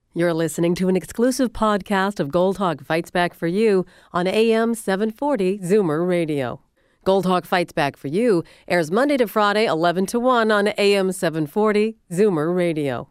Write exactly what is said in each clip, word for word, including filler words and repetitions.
You're listening to an exclusive podcast of Gold Hawk Fights Back for You on A M seven forty Zoomer Radio. Gold Hawk Fights Back for You airs Monday to Friday, eleven to one on A M seven forty Zoomer Radio.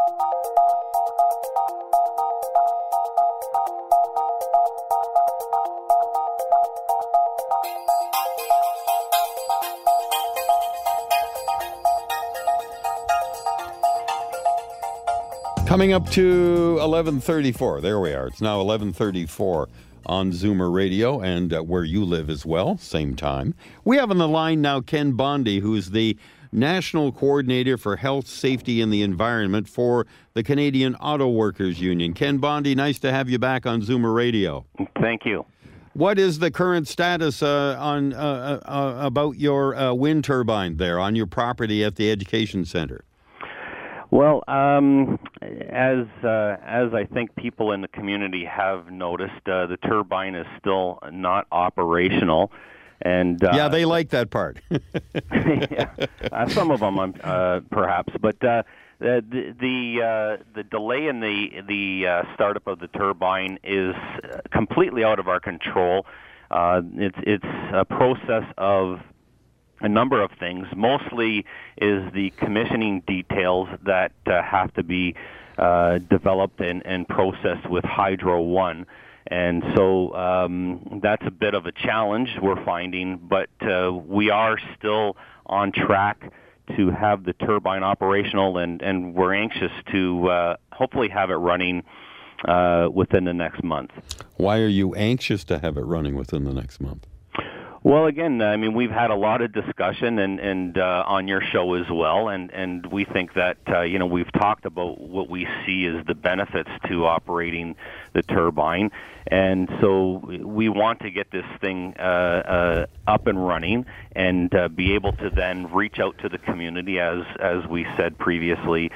Coming up to eleven thirty-four. There we are. It's now eleven thirty-four on Zoomer Radio and uh, where you live as well, same time. We have on the line now Ken Bondy, who's the National Coordinator for Health, Safety and the Environment for the Canadian Auto Workers Union. Ken Bondy, nice to have you back on Zoomer Radio. Thank you. What is the current status uh, on uh, uh, about your uh, wind turbine there on your property at the Education Centre? Well, um, as uh, as I think people in the community have noticed, uh, the turbine is still not operational, and uh, yeah, they like that part. yeah, uh, some of them, uh, perhaps, but uh, the the uh, the delay in the the uh, startup of the turbine is completely out of our control. Uh, it's it's a process of a number of things. Mostly is the commissioning details that uh, have to be uh, developed and, and processed with Hydro One. And so um, that's a bit of a challenge we're finding, but uh, we are still on track to have the turbine operational, and, and we're anxious to uh, hopefully have it running uh, within the next month. Why are you anxious to have it running within the next month? Well, again, I mean, we've had a lot of discussion and, and uh, on your show as well, and, and we think that, uh, you know, we've talked about what we see as the benefits to operating the turbine, and so we want to get this thing uh, uh, up and running and uh, be able to then reach out to the community, as, as we said previously,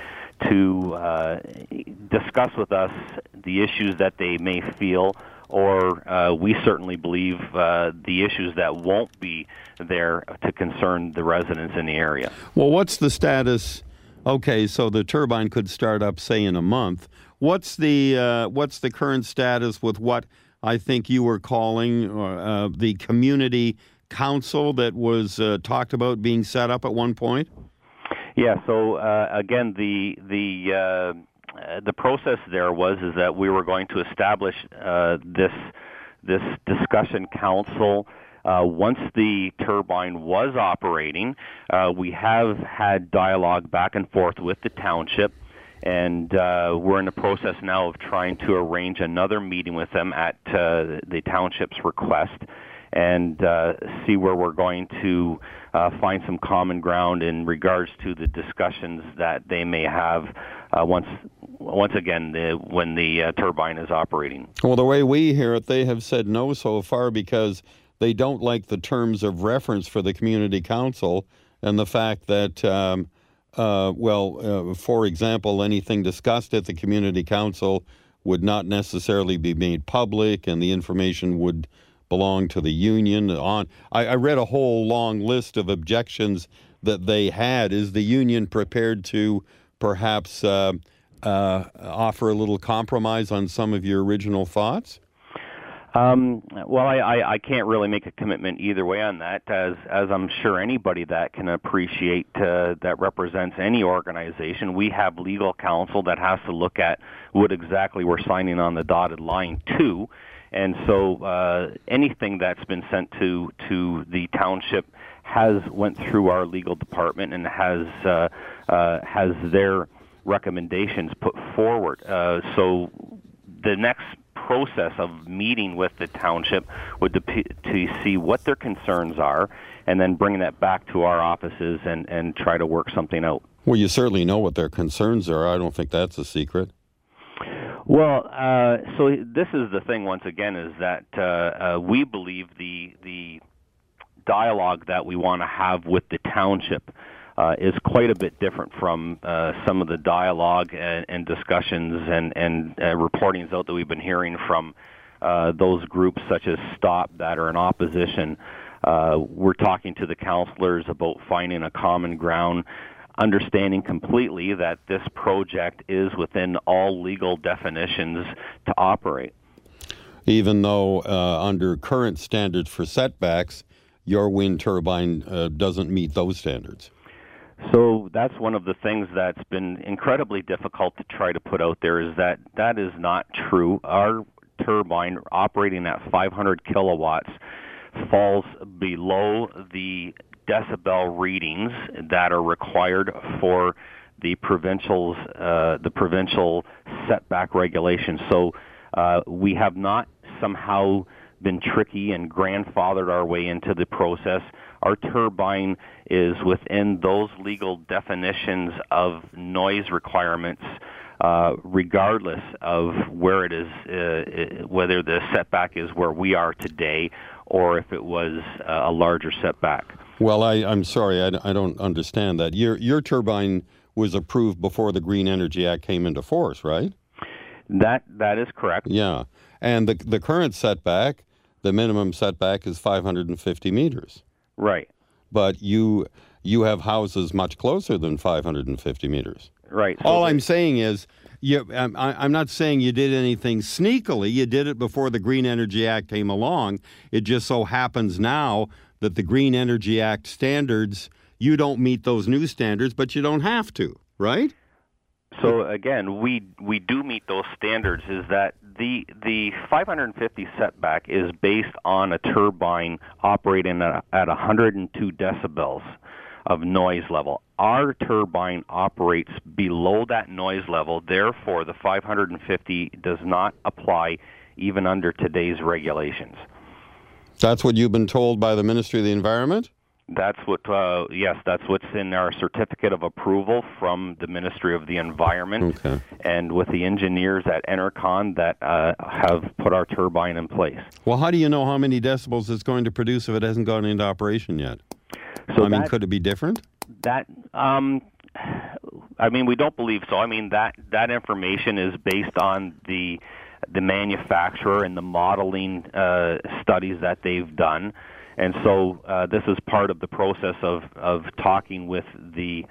to uh, discuss with us the issues that they may feel, or uh, we certainly believe uh, the issues that won't be there to concern the residents in the area. Well, what's the status? Okay, so the turbine could start up, say, in a month. What's the uh, what's the current status with what I think you were calling uh, the community council that was uh, talked about being set up at one point? Yeah. So uh, again, the the uh, Uh, the process there was is that we were going to establish uh, this this discussion council uh, once the turbine was operating. Uh, we have had dialogue back and forth with the township, and uh, we're in the process now of trying to arrange another meeting with them at uh, the township's request, and uh, see where we're going to uh, find some common ground in regards to the discussions that they may have uh, once, once again, the, when the uh, turbine is operating. Well, the way we hear it, they have said no so far because they don't like the terms of reference for the community council and the fact that, um, uh, well, uh, for example, anything discussed at the community council would not necessarily be made public, and the information would belong to the union. On, I, I read a whole long list of objections that they had. Is the union prepared to perhaps uh, uh, offer a little compromise on some of your original thoughts? Um, well, I, I, I can't really make a commitment either way on that, as as I'm sure anybody that can appreciate uh, that represents any organization. We have legal counsel that has to look at what exactly we're signing on the dotted line to. And so uh, anything that's been sent to to the township has went through our legal department and has uh, uh, has their recommendations put forward. Uh, so the next process of meeting with the township would be to see what their concerns are, and then bring that back to our offices and, and try to work something out. Well, you certainly know what their concerns are. I don't think that's a secret. Well, uh, so this is the thing, once again, is that uh, uh, we believe the the dialogue that we want to have with the township uh, is quite a bit different from uh, some of the dialogue and, and discussions and, and uh, reportings out that we've been hearing from uh, those groups such as STOP that are in opposition. Uh, we're talking to the councillors about finding a common ground. understanding completely that this project is within all legal definitions to operate. Even though uh, under current standards for setbacks, your wind turbine uh, doesn't meet those standards. So that's one of the things that's been incredibly difficult to try to put out there, is that that is not true. Our turbine operating at five hundred kilowatts falls below the decibel readings that are required for the provincial's uh, the provincial setback regulations. So uh, we have not somehow been tricky and grandfathered our way into the process. Our turbine is within those legal definitions of noise requirements, uh, regardless of where it is, uh, whether the setback is where we are today or if it was uh, a larger setback. Well, I, I'm sorry, I, I don't understand that. Your your turbine was approved before the Green Energy Act came into force, right? That that is correct. Yeah, and the the current setback, the minimum setback is five hundred fifty meters. Right. But you you have houses much closer than five hundred fifty meters. Right. So All I'm saying is, you, I'm, I'm not saying you did anything sneakily. You did it before the Green Energy Act came along. It just so happens now that the Green Energy Act standards, you don't meet those new standards, but you don't have to, right? So again, we we do meet those standards. Is that the the five hundred fifty setback is based on a turbine operating at, at one hundred two decibels of noise level. Our turbine operates below that noise level. Therefore, the five hundred fifty does not apply even under today's regulations. That's what you've been told by the Ministry of the Environment? That's what, uh, yes, that's what's in our certificate of approval from the Ministry of the Environment, okay. and with the engineers at Enercon that uh, have put our turbine in place. Well, how do you know how many decibels it's going to produce if it hasn't gone into operation yet? So I mean, that, could it be different? That, um, I mean, we don't believe so. I mean, that that information is based on the the manufacturer and the modeling uh, studies that they've done. And so uh, this is part of the process of, of talking with the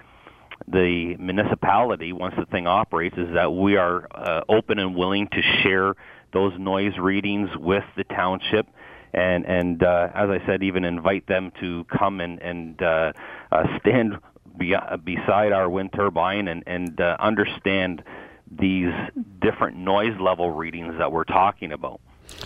the municipality once the thing operates, is that we are uh, open and willing to share those noise readings with the township, and, and uh, as I said, even invite them to come and, and uh, uh, stand be, beside our wind turbine and, and uh, understand these different noise level readings that we're talking about.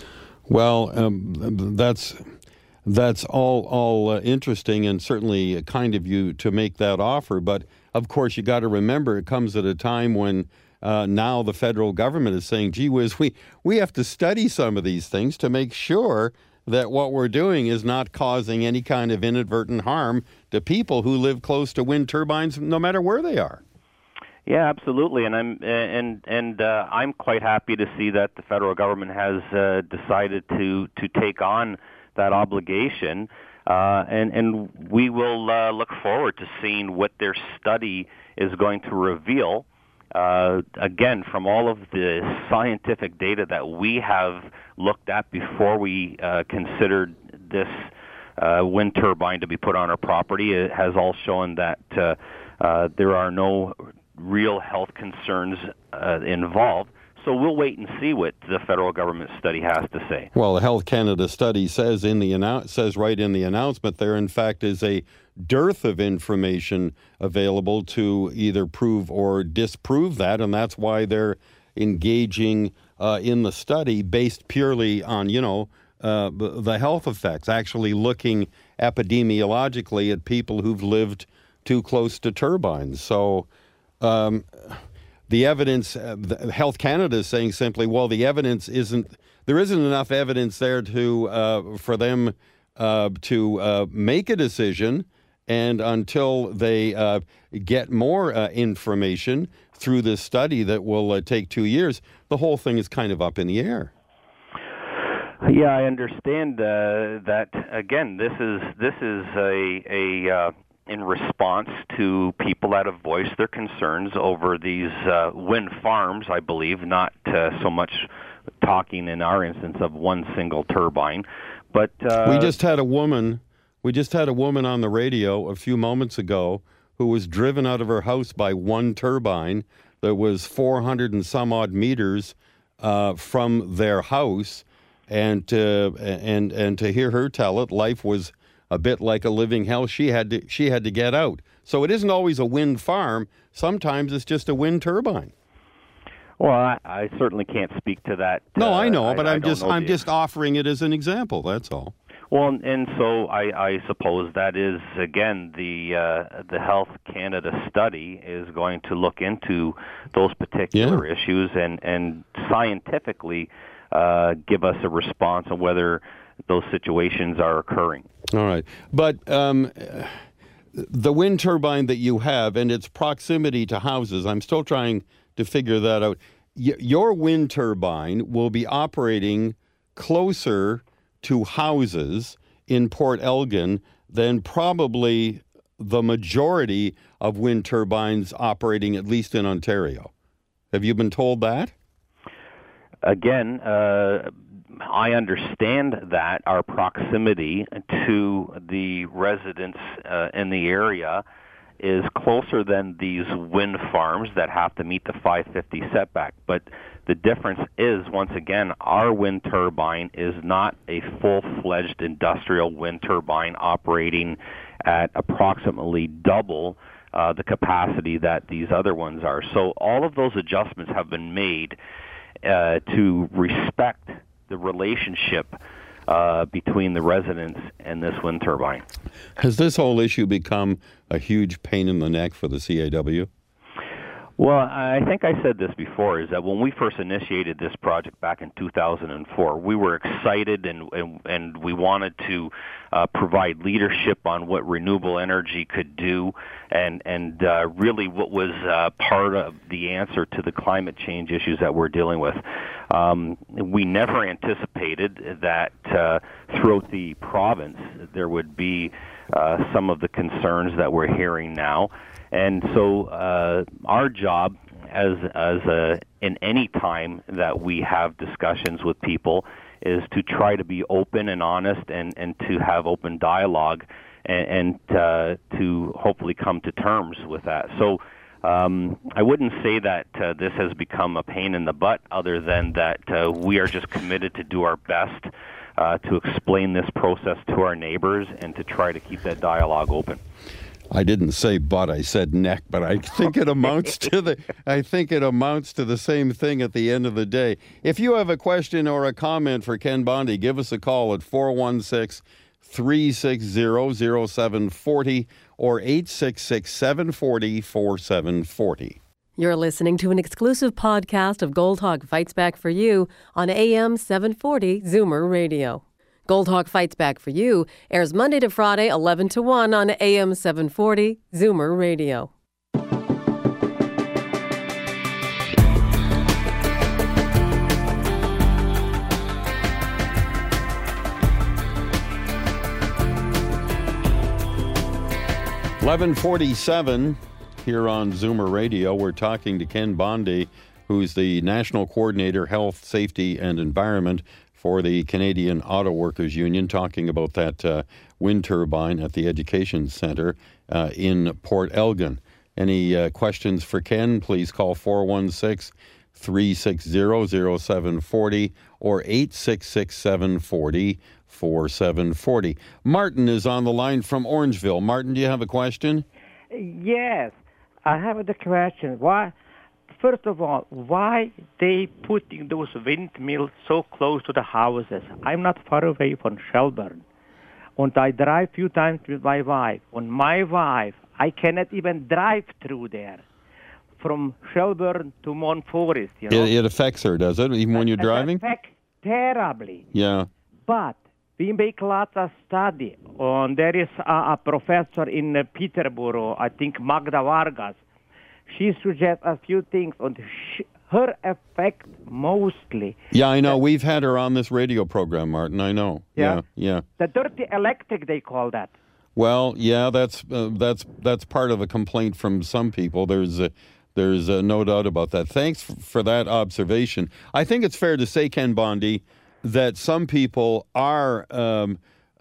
Well, um, that's... That's all all uh, interesting and certainly kind of you to make that offer. But, of course, you got to remember it comes at a time when uh, now the federal government is saying, gee whiz, we, we have to study some of these things to make sure that what we're doing is not causing any kind of inadvertent harm to people who live close to wind turbines, no matter where they are. Yeah, absolutely, and I'm and and uh, I'm quite happy to see that the federal government has uh, decided to to take on that obligation, uh, and and we will uh, look forward to seeing what their study is going to reveal. Uh, again, from all of the scientific data that we have looked at before we uh, considered this uh, wind turbine to be put on our property, it has all shown that uh, uh, there are no real health concerns uh, involved. So we'll wait and see what the federal government study has to say. Well, the Health Canada study says in the annou- says right in the announcement there, in fact, is a dearth of information available to either prove or disprove that, and that's why they're engaging uh, in the study based purely on, you know, uh, the health effects, actually looking epidemiologically at people who've lived too close to turbines. So. Um, The evidence, uh, the Health Canada is saying simply, well, the evidence isn't, there isn't enough evidence there to, uh, for them uh, to uh, make a decision, and until they uh, get more uh, information through this study that will uh, take two years, the whole thing is kind of up in the air. Yeah, I understand uh, that. Again, this is this is a a uh, in response to people that have voiced their concerns over these uh, wind farms, I believe, not uh, so much talking in our instance of one single turbine, but uh, we just had a woman, we just had a woman on the radio a few moments ago who was driven out of her house by one turbine that was four hundred and some odd meters uh, from their house. And to, and and to hear her tell it, life was a bit like a living hell. She had to she had to get out. So it isn't always a wind farm. Sometimes it's just a wind turbine. Well, I, I certainly can't speak to that. No, uh, I know, but I, I'm I just I'm just offering it as an example. That's all. Well, and so I, I suppose that is again the uh, the Health Canada study is going to look into those particular Yeah. issues and and scientifically uh, give us a response on whether those situations are occurring. All right, but um, the wind turbine that you have and its proximity to houses, I'm still trying to figure that out. Y- your wind turbine will be operating closer to houses in Port Elgin than probably the majority of wind turbines operating, at least in Ontario. Have you been told that? Again, uh, I understand that our proximity to the residents uh, in the area is closer than these wind farms that have to meet the five fifty setback. But the difference is, once again, our wind turbine is not a full-fledged industrial wind turbine operating at approximately double uh, the capacity that these other ones are. So all of those adjustments have been made uh, to respect the relationship uh, between the residents and this wind turbine. Has this whole issue become a huge pain in the neck for the C A W? Well, I think I said this before, is that when we first initiated this project back in two thousand four, we were excited and and, and we wanted to uh, provide leadership on what renewable energy could do and, and uh, really what was uh, part of the answer to the climate change issues that we're dealing with. Um, we never anticipated that uh, throughout the province there would be uh, some of the concerns that we're hearing now. And so uh, our job as as a, in any time that we have discussions with people is to try to be open and honest and, and to have open dialogue and, and uh, to hopefully come to terms with that. So um, I wouldn't say that uh, this has become a pain in the butt, other than that uh, we are just committed to do our best uh, to explain this process to our neighbors and to try to keep that dialogue open. I didn't say butt, I said neck, but I think it amounts to the I think it amounts to the same thing at the end of the day. If you have a question or a comment for Ken Bondy, give us a call at four one six, three six zero, zero seven four zero or eight six six, seven four zero, four seven four zero. You're listening to an exclusive podcast of Gold Hawk Fights Back for You on A M seven forty Zoomer Radio. Gold Hawk Fights Back for You airs Monday to Friday, eleven to one on A M seven forty Zoomer Radio. eleven forty-seven here on Zoomer Radio. We're talking to Ken Bondy, who's the National Coordinator, Health, Safety and Environment for the Canadian Auto Workers Union, talking about that uh, wind turbine at the Education Centre uh, in Port Elgin. Any uh, questions for Ken, please call four one six, three six zero, zero seven four zero or eight six six, seven four zero, four seven four zero. Martin is on the line from Orangeville. Martin, do you have a question? Yes, I have a question. Why? First of all, why they putting those windmills so close to the houses? I'm not far away from Shelburne, and I drive few times with my wife. And my wife, I cannot even drive through there from Shelburne to Mount Forest. You know, It, it affects her, does it, even when you're driving? It affects terribly. Yeah. But we make lots of study. And there is a, a professor in uh, Peterborough, I think Magda Vargas. She suggests a few things on sh- her effect mostly. Yeah, I know. We've had her on this radio program, Martin. I know. Yeah? Yeah, yeah. The dirty electric, they call that. Well, yeah, that's uh, that's that's part of a complaint from some people. There's uh, there's uh, no doubt about that. Thanks f- for that observation. I think it's fair to say, Ken Bondy, that some people are um,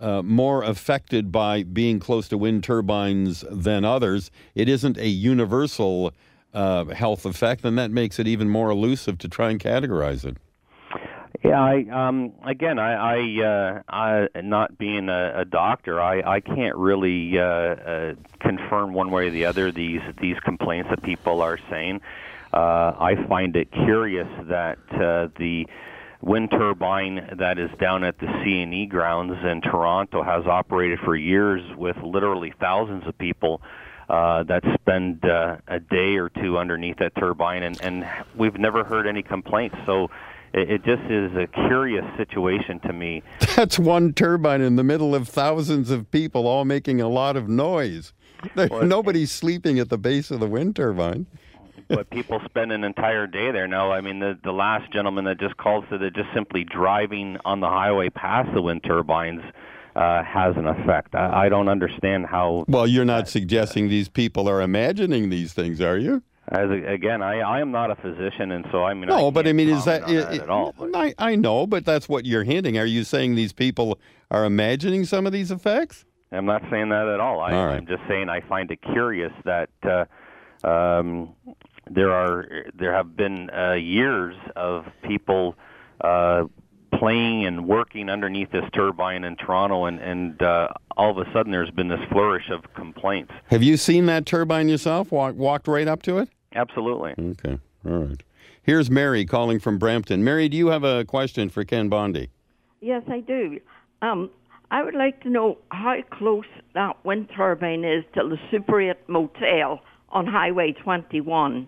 uh, more affected by being close to wind turbines than others. It isn't a universal uh, health effect, and that makes it even more elusive to try and categorize it. Yeah, I um again, I, I, uh, I not being a, a doctor, I, I can't really uh, uh, confirm one way or the other these these complaints that people are saying. Uh, I find it curious that uh, the wind turbine that is down at the C and E grounds in Toronto has operated for years with literally thousands of people uh, that spend uh, a day or two underneath that turbine, and, and we've never heard any complaints. So it just is a curious situation to me. That's one turbine in the middle of thousands of people all making a lot of noise. Well, nobody's sleeping at the base of the wind turbine. But people spend an entire day there now. I mean, the, the last gentleman that just called said that just simply driving on the highway past the wind turbines uh, has an effect. I, I don't understand how... Well, you're not suggesting these people are imagining these things, are you? As a, again, I, I am not a physician, and so I mean, no, I but I mean, is that, it, that at all? But. I I know, but that's what you're hinting. Are you saying these people are imagining some of these effects? I'm not saying that at all. I, all right. I'm just saying I find it curious that uh, um, there are there have been uh, years of people uh, playing and working underneath this turbine in Toronto, and and uh, all of a sudden there's been this flourish of complaints. Have you seen that turbine yourself? Walk, walked right up to it? Absolutely. Okay. All right. Here's Mary calling from Brampton. Mary, do you have a question for Ken Bondy? Yes, I do. Um, I would like to know how close that wind turbine is to the Super eight Motel on Highway twenty-one.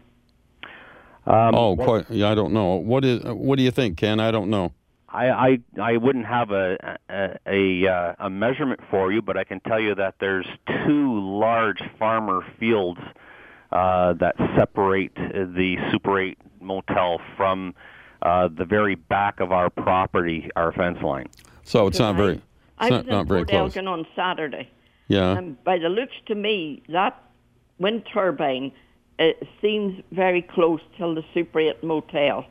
Um, oh, well, quite, yeah, I don't know. What is? What do you think, Ken? I don't know. I, I, I wouldn't have a a, a a measurement for you, but I can tell you that there's two large farmer fields uh, that separate the Super eight Motel from uh, the very back of our property, our fence line. So it's not very, it's I not, was not in very Port close. Elgin on Saturday. Yeah. And by the looks to me, that wind turbine uh, seems very close to the Super eight Motel.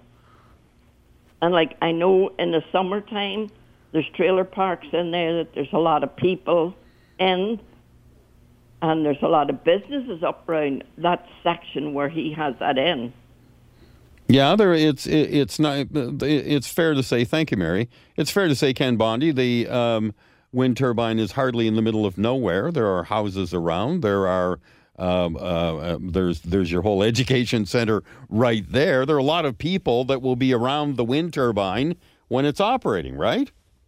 And like I know in the summertime, there's trailer parks in there that there's a lot of people in, and there's a lot of businesses up around that section where he has that in. Yeah, there. It's it, it's not. It's fair to say. Thank you, Mary. It's fair to say, Ken Bondy, the um, wind turbine is hardly in the middle of nowhere. There are houses around. There are. Um, uh, there's there's your whole education center right there. There are a lot of people that will be around the wind turbine when it's operating, right?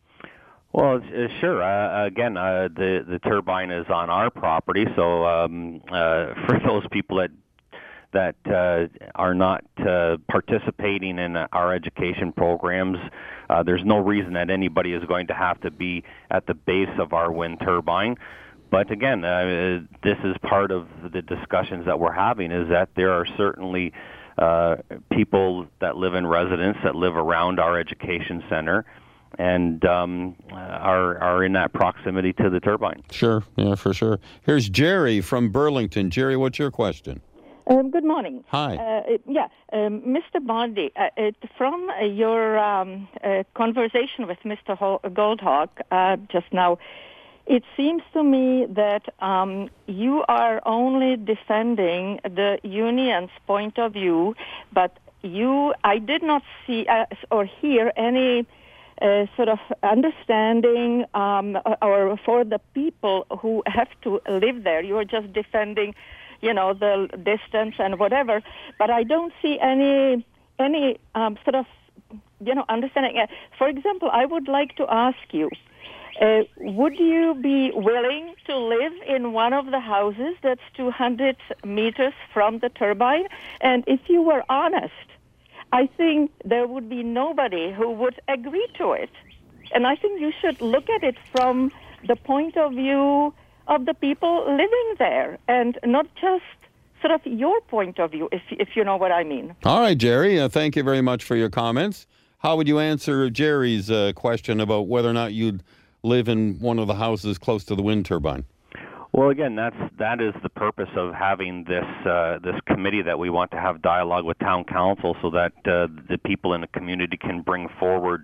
Well, uh, sure. Uh, again, uh, the the turbine is on our property, so um, uh, for those people that that uh, are not uh, participating in our education programs, uh, there's no reason that anybody is going to have to be at the base of our wind turbine. But again, uh, this is part of the discussions that we're having, is that there are certainly uh, people that live in residence that live around our education center and um, are are in that proximity to the turbine. Sure, yeah, for sure. Here's Jerry from Burlington. Jerry, what's your question? Um, good morning. Hi. Uh, yeah, um, Mister Bondy, uh, it, from uh, your um, uh, conversation with Mister Ho- Goldhawk uh, just now, it seems to me that um, you are only defending the union's point of view, but you, I did not see uh, or hear any uh, sort of understanding um, or for the people who have to live there. You are just defending, you know, the distance and whatever, but I don't see any any um, sort of, you know, understanding. Uh, for example, I would like to ask you, Uh, would you be willing to live in one of the houses that's two hundred meters from the turbine? And if you were honest, I think there would be nobody who would agree to it. And I think you should look at it from the point of view of the people living there and not just sort of your point of view, if, if you know what I mean. All right, Jerry, uh, thank you very much for your comments. How would you answer Jerry's uh, question about whether or not you'd live in one of the houses close to the wind turbine? Well, again, that's that is the purpose of having this uh, this committee, that we want to have dialogue with town council so that uh, the people in the community can bring forward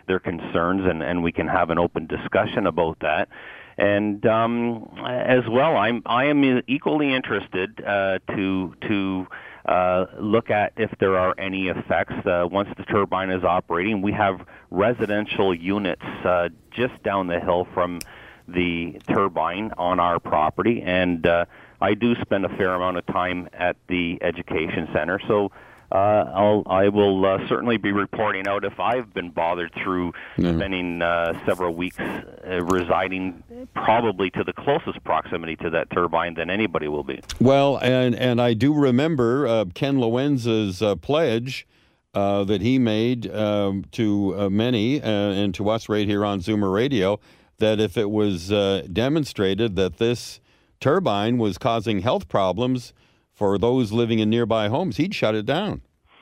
their concerns, and, and we can have an open discussion about that. And um, as well, I'm I am equally interested uh, to to uh, look at if there are any effects uh, once the turbine is operating. We have residential units uh, just down the hill from the turbine on our property, and uh, I do spend a fair amount of time at the education center. So uh, I'll, I will uh, certainly be reporting out if I've been bothered through mm-hmm. spending uh, several weeks uh, residing probably to the closest proximity to that turbine than anybody will be. Well, and, and I do remember uh, Ken Loenza's uh, pledge uh, that he made um, to uh, many uh, and to us right here on Zoomer Radio, that if it was uh, demonstrated that this turbine was causing health problems for those living in nearby homes, he'd shut it down.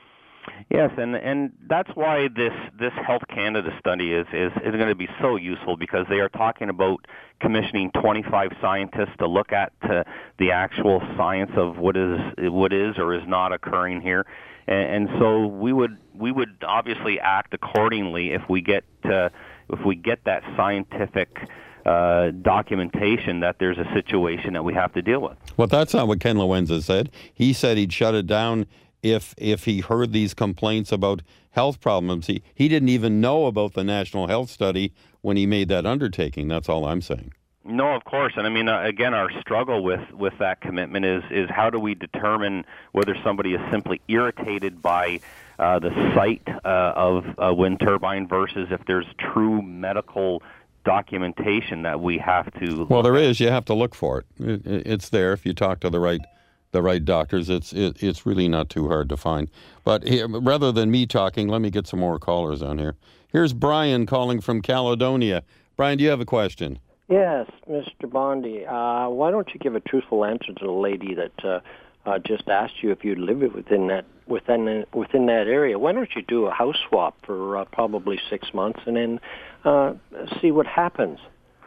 Yes, and, and that's why this, this Health Canada study is, is, is going to be so useful, because they are talking about commissioning twenty-five scientists to look at uh, the actual science of what is what is or is not occurring here. And, and so we would we would obviously act accordingly if we get uh, if we get that scientific Uh, documentation that there's a situation that we have to deal with. Well, that's not what Ken Loenza said. He said he'd shut it down if if he heard these complaints about health problems. He, he didn't even know about the National Health Study when he made that undertaking. That's all I'm saying. No, of course. And I mean, uh, again, our struggle with, with that commitment is, is how do we determine whether somebody is simply irritated by uh, the sight uh, of a wind turbine versus if there's true medical documentation that we have to. Well, there is. You have to look for it. it. It's there if you talk to the right, the right doctors. It's it, it's really not too hard to find. But here, rather than me talking, let me get some more callers on here. Here's Brian calling from Caledonia. Brian, do you have a question? Yes, Mister Bondi. Uh, why don't you give a truthful answer to the lady that uh, uh, just asked you if you live within that within within that area? Why don't you do a house swap for uh, probably six months and then uh, see what happens?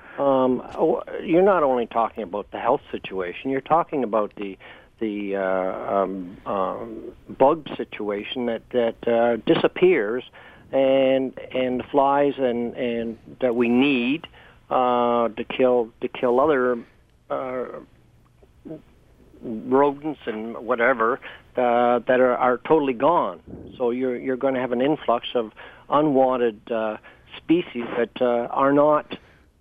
Um, you're not only talking about the health situation; you're talking about the the uh, um, um, bug situation that that uh, disappears, and and the flies and and that we need uh, to kill to kill other uh, rodents and whatever uh, that are, are totally gone. So you're you're going to have an influx of unwanted uh, species that uh, are not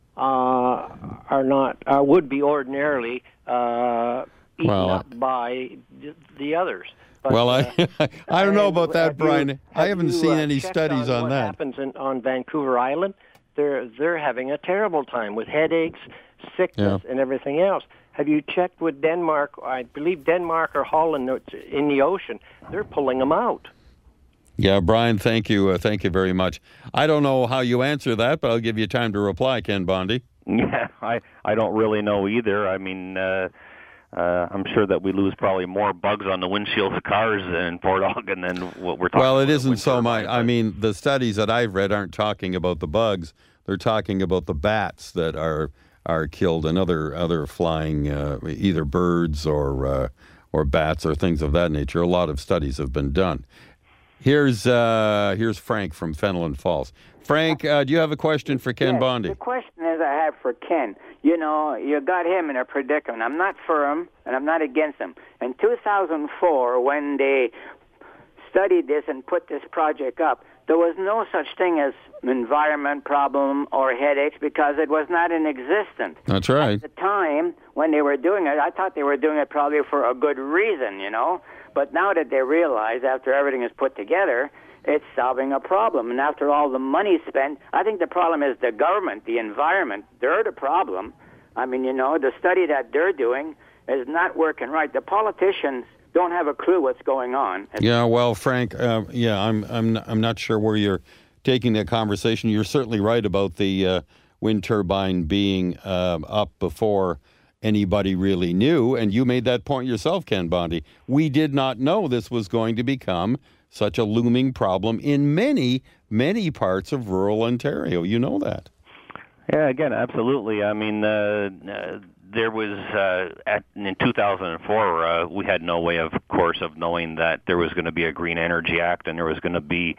uh, are not uh, would be ordinarily uh, eaten well, up by the, the others. But, well, I uh, I don't know about that, Brian. You, I haven't you, seen uh, any studies on, on what that. What happens in, on Vancouver Island? They're they're having a terrible time with headaches, sickness, Yeah. and everything else. Have you checked with Denmark? I believe Denmark or Holland in the ocean. They're pulling them out. Yeah, Brian, thank you. Uh, thank you very much. I don't know how you answer that, but I'll give you time to reply, Ken Bondi. Yeah, I, I don't really know either. I mean, uh, uh, I'm sure that we lose probably more bugs on the windshields of cars in Port Elgin than what we're talking well, about. Well, it isn't so much. I mean, the studies that I've read aren't talking about the bugs. They're talking about the bats that are are killed and other other flying, uh, either birds or uh, or bats or things of that nature. A lot of studies have been done. Here's uh, here's Frank from Fenelon Falls. Frank, uh, do you have a question for Ken yes, Bondi? The question is I have for Ken. You know, you got him in a predicament. I'm not for him, and I'm not against him. In two thousand four, when they studied this and put this project up, there was no such thing as environment problem or headaches because it was not in existence. That's right. At the time when they were doing it, I thought they were doing it probably for a good reason, you know. But now that they realize, after everything is put together, it's solving a problem. And after all the money spent, I think the problem is the government, the environment. They're the problem. I mean, you know, the study that they're doing is not working right. The politicians don't have a clue what's going on. Yeah, well, Frank, uh, yeah, I'm I'm I'm not sure where you're taking that conversation. You're certainly right about the uh, wind turbine being uh, up before anybody really knew, and you made that point yourself, Ken Bondi. We did not know this was going to become such a looming problem in many, many parts of rural Ontario. You know that. Yeah, again, absolutely. I mean, uh, uh, there was, uh, at, in two thousand four, uh, we had no way, of course, of knowing that there was going to be a Green Energy Act and there was going to be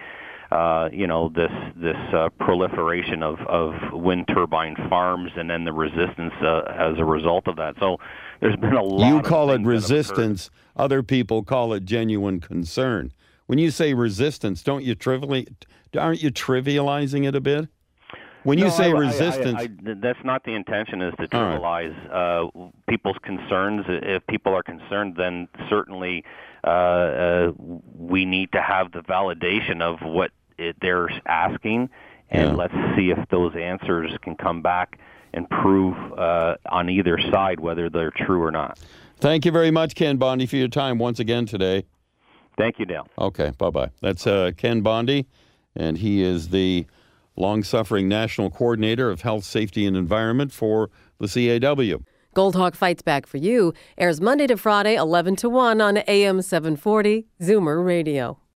uh, you know, this this uh, proliferation of, of wind turbine farms and then the resistance uh, as a result of that. So there's been a lot. You call of it resistance. Other people call it genuine concern. When you say resistance, don't you trivially, aren't you trivializing it a bit? When you no, say I, resistance, I, I, I, that's not the intention. Is to trivialize right. uh, people's concerns. If people are concerned, then certainly uh, uh, we need to have the validation of what it, they're asking, and yeah. let's see if those answers can come back and prove uh, on either side whether they're true or not. Thank you very much, Ken Bondy, for your time once again today. Thank you, Dale. Okay, bye-bye. That's uh, Ken Bondy, and he is the long-suffering National Coordinator of Health, Safety, and Environment for the C A W. Gold Hawk Fights Back for You airs Monday to Friday, eleven to one on A M seven forty Zoomer Radio.